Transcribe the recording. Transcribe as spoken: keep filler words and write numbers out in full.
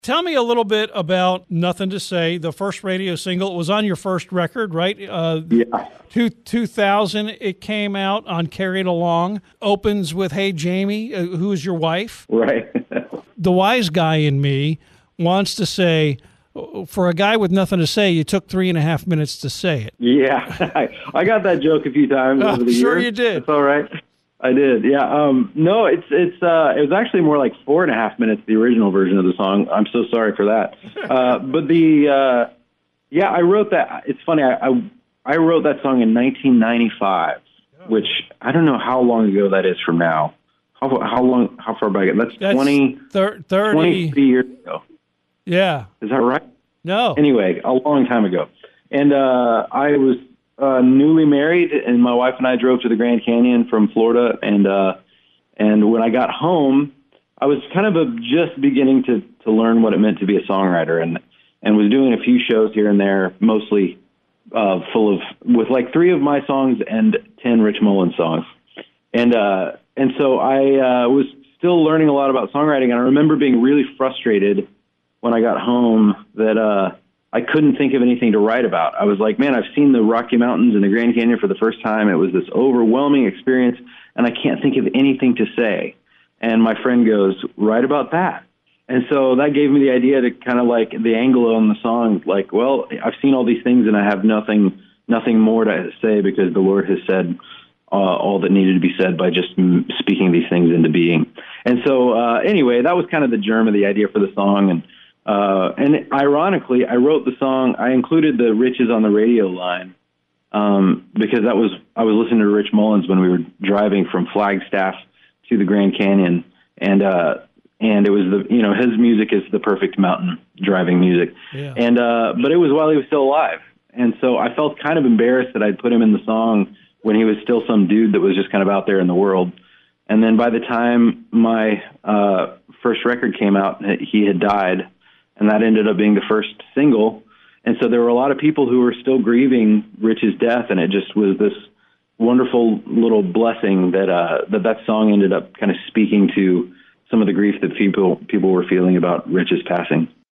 Tell me a little bit about Nothing to Say, the first radio single. It was on your first record, right? Uh, yeah. Two, two thousand, it came out on Carried Along. Opens with Hey Jamie, uh, who is your wife. Right. The wise guy in me wants to say, for a guy with nothing to say, you took three and a half minutes to say it. Yeah. I, I got that joke a few times over the years. Sure years. you did. That's all right. I did, yeah. Um, no, it's it's uh, it was actually more like four and a half minutes, the original version of the song. I'm so sorry for that. Uh, but the uh, yeah, I wrote that. It's funny. I, I I wrote that song in nineteen ninety-five, which I don't know how long ago that is from now. How how long? How far back? That's, That's twenty, thirty, twenty-three years ago. Yeah, is that right? No. Anyway, a long time ago, and uh, I was. Uh, newly married, and my wife and I drove to the Grand Canyon from Florida, and uh, and when I got home, I was kind of a, just beginning to, to learn what it meant to be a songwriter, and and was doing a few shows here and there, mostly uh, full of with like three of my songs and ten Rich Mullins songs, and uh, and so I uh, was still learning a lot about songwriting, and I remember being really frustrated when I got home that. Uh, I couldn't think of anything to write about. I was like, man, I've seen the Rocky Mountains and the Grand Canyon for the first time. It was this overwhelming experience, and I can't think of anything to say. And my friend goes, write about that. And so that gave me the idea to kind of like the angle on the song, like, well, I've seen all these things, and I have nothing nothing more to say because the Lord has said uh, all that needed to be said by just m- speaking these things into being. And so uh, anyway, that was kind of the germ of the idea for the song. And Uh, and ironically, I wrote the song, I included the Riches on the Radio line, um, because that was, I was listening to Rich Mullins when we were driving from Flagstaff to the Grand Canyon. And, uh, and it was the, you know, his music is the perfect mountain driving music. Yeah. And, uh, but it was while he was still alive. And so I felt kind of embarrassed that I'd put him in the song when he was still some dude that was just kind of out there in the world. And then by the time my, uh, first record came out, he had died. And that ended up being the first single. And so there were a lot of people who were still grieving Rich's death, and it just was this wonderful little blessing that uh, that, that song ended up kind of speaking to some of the grief that people people were feeling about Rich's passing.